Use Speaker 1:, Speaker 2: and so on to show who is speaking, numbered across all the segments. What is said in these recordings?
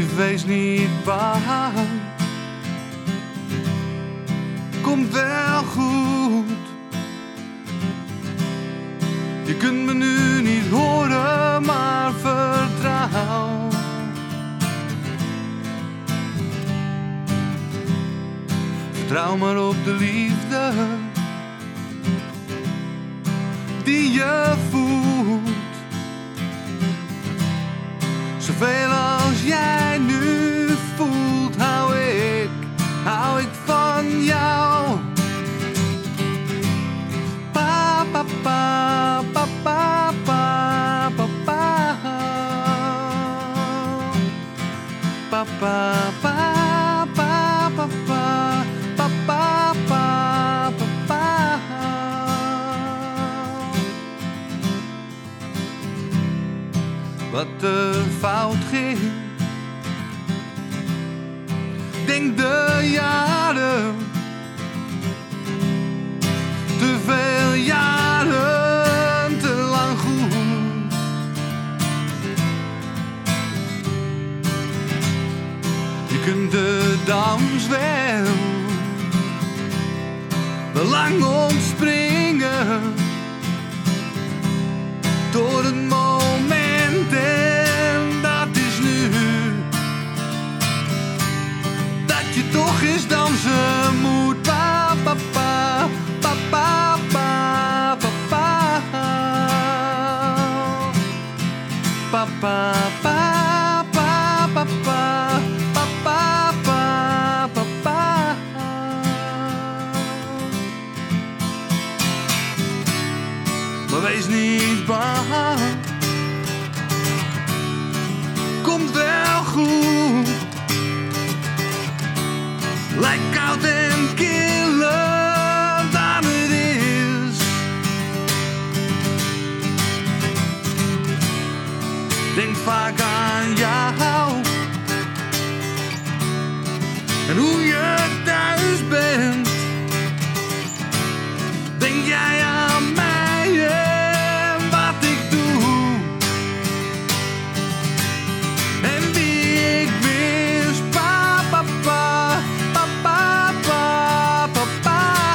Speaker 1: Lief, wees niet bang. Komt wel goed. Je kunt me nu niet horen, maar vertrouw. Vertrouw maar op de liefde die je voelt. Zoveel als jij nu voelt, hou ik van jou. Pa, pa, pa, pa, pa, pa, pa, pa. Pa, pa, pa, pa, pa, pa, pa, pa, pa, pa, pa. Wat er fout ging, denk de jaren, te veel jaren, te lang goed. Je kunt de dans wel lang ontspringen door het moment en dat is nu. Dat je toch eens dansen moet. Pa, pa, pa, pa, pa, pa, pa, pa. Pa, pa, pa, pa, pa, pa, pa, pa, pa, pa, pa. Maar wees niet bang. Komt wel goed. Lijkt koud en killer dan het is. Denk vaak aan jou en hoe je thuis bent. Denk jij aan mij en wat ik doe en wie ik mis. Pa, pa, pa, pa, pa, pa, pa, pa.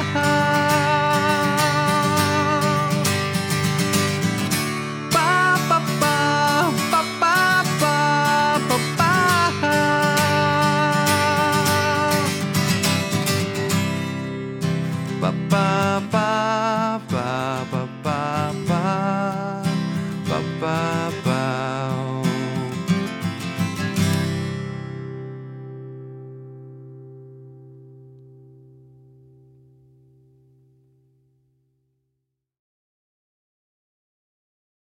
Speaker 1: Pa, pa, pa, pa, pa, pa, pa, pa. Pa, pa.